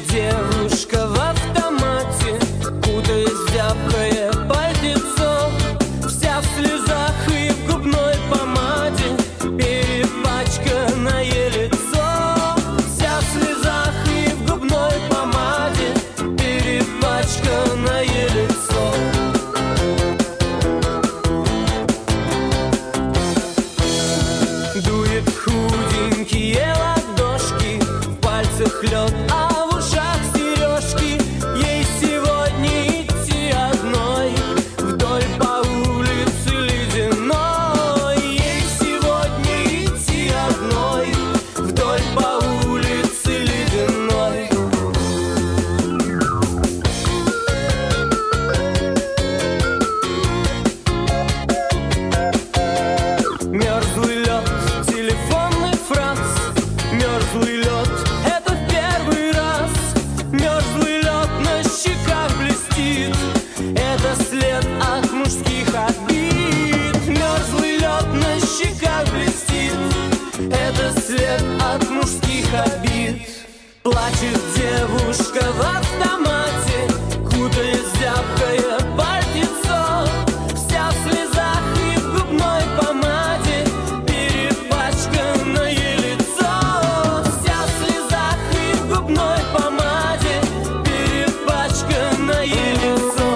девушка в автомате, кутаясь в зябкое пальтецо, вся в слезах и в губной помаде, перепачканное лицо. Вся в слезах и в губной помаде, перепачканное лицо. Дует худенькие ладошки, в пальцах лед, а в ушах сережки. Ей сегодня идти одной вдоль по улице ледяной. Ей сегодня идти одной вдоль по улице ледяной. Мерзлый лед телефонных фраз, мерзлый лед — это в первый раз. Мерзлый лед на щеках блестит, это след от мужских обид. Мерзлый лед на щеках блестит, это след от мужских обид. Плачет девушка в автомате, кутаясь в зябкое пальтецо, вся в слезах и в губной помаде, перепачканное лицо. Вся в слезах и в губной помаде, перепачканное лицо.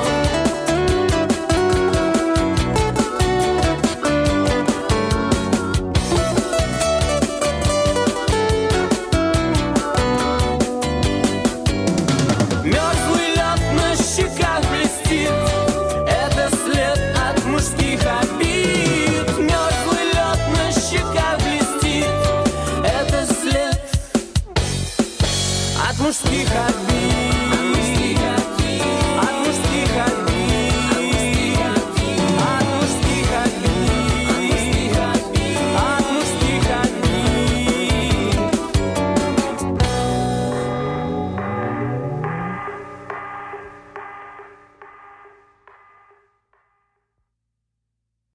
Мерзлый лед на щеках блестит, это след от мужских обид. Мерзлый лед на щеках блестит, это след от мужских обид.